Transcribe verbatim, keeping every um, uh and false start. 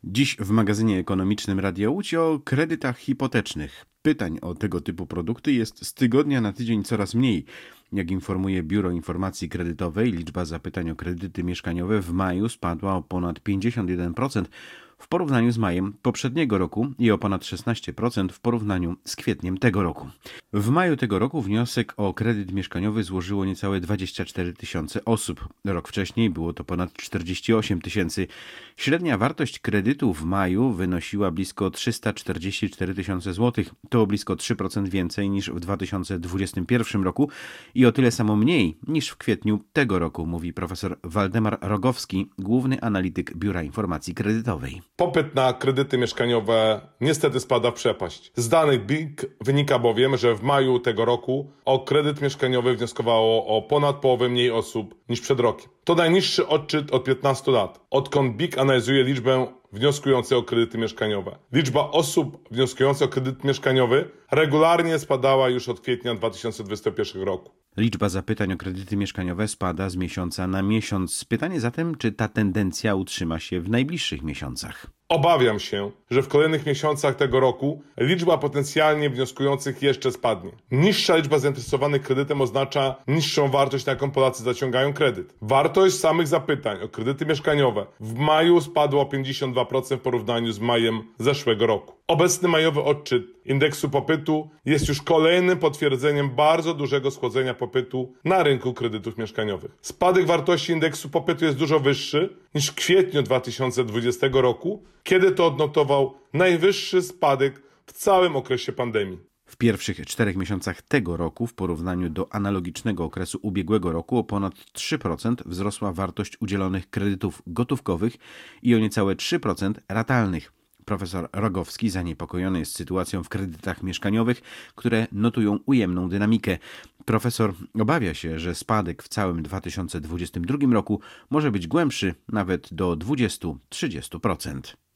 Dziś w magazynie ekonomicznym Radia Łódź o kredytach hipotecznych. Pytań o tego typu produkty jest z tygodnia na tydzień coraz mniej. Jak informuje Biuro Informacji Kredytowej, liczba zapytań o kredyty mieszkaniowe w maju spadła o ponad pięćdziesiąt jeden procent w porównaniu z majem poprzedniego roku i o ponad szesnaście procent w porównaniu z kwietniem tego roku. W maju tego roku wniosek o kredyt mieszkaniowy złożyło niecałe dwadzieścia cztery tysiące osób. Rok wcześniej było to ponad czterdzieści osiem tysięcy. Średnia wartość kredytu w maju wynosiła blisko trzysta czterdzieści cztery tysiące złotych. To o blisko trzy procent więcej niż w dwa tysiące dwudziestym pierwszym roku i o tyle samo mniej niż w kwietniu tego roku, mówi profesor Waldemar Rogowski, główny analityk Biura Informacji Kredytowej. Popyt na kredyty mieszkaniowe niestety spada w przepaść. Z danych B I K wynika bowiem, że w maju tego roku o kredyt mieszkaniowy wnioskowało o ponad połowę mniej osób niż przed rokiem. To najniższy odczyt od piętnastu lat, odkąd B I K analizuje liczbę wnioskujących o kredyty mieszkaniowe. Liczba osób wnioskujących o kredyt mieszkaniowy regularnie spadała już od kwietnia dwa tysiące dwudziestego pierwszego roku. Liczba zapytań o kredyty mieszkaniowe spada z miesiąca na miesiąc. Pytanie zatem, czy ta tendencja utrzyma się w najbliższych miesiącach? Obawiam się, że w kolejnych miesiącach tego roku liczba potencjalnie wnioskujących jeszcze spadnie. Niższa liczba zainteresowanych kredytem oznacza niższą wartość, na jaką Polacy zaciągają kredyt. Wartość samych zapytań o kredyty mieszkaniowe w maju spadła o pięćdziesiąt dwa procent w porównaniu z majem zeszłego roku. Obecny majowy odczyt indeksu popytu jest już kolejnym potwierdzeniem bardzo dużego schłodzenia popytu na rynku kredytów mieszkaniowych. Spadek wartości indeksu popytu jest dużo wyższy niż w kwietniu dwa tysiące dwudziestego roku, kiedy to odnotował najwyższy spadek w całym okresie pandemii. W pierwszych czterech miesiącach tego roku w porównaniu do analogicznego okresu ubiegłego roku o ponad trzy procent wzrosła wartość udzielonych kredytów gotówkowych i o niecałe trzy procent ratalnych. Profesor Rogowski zaniepokojony jest sytuacją w kredytach mieszkaniowych, które notują ujemną dynamikę. Profesor obawia się, że spadek w całym dwa tysiące dwudziestym drugim roku może być głębszy nawet do dwudziestu do trzydziestu procent.